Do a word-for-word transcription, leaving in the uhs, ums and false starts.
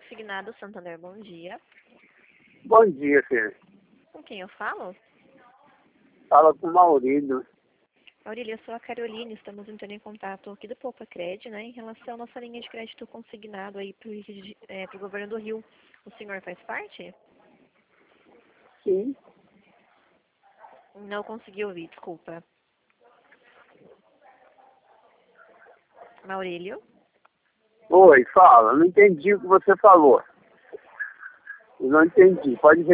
Consignado Santander, bom dia. Bom dia, filho. Com quem eu falo? Fala com o Maurílio. Aurília, eu sou a Caroline, estamos entrando em contato aqui do Poupa Cred, né, em relação à nossa linha de crédito consignado aí para o é, governo do Rio. O senhor faz parte? Sim. Não consegui ouvir, desculpa. Maurílio? Oi, fala. Não entendi o que você falou. Eu não entendi. Pode